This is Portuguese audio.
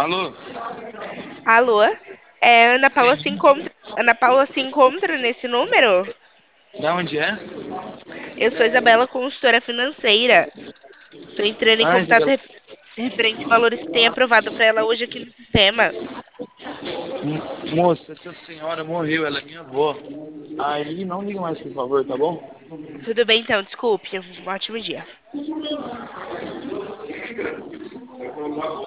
Alô? Alô? Sim. Ana Paula se encontra nesse número? Da onde é? Eu sou Isabela, consultora financeira. Estou entrando em Ah, contato Isabela. referente a valores que tem aprovado para ela hoje aqui no sistema. Moça, essa senhora morreu, ela é minha avó. Aí não liga mais, por favor, tá bom? Tudo bem, então, desculpe. Um ótimo dia.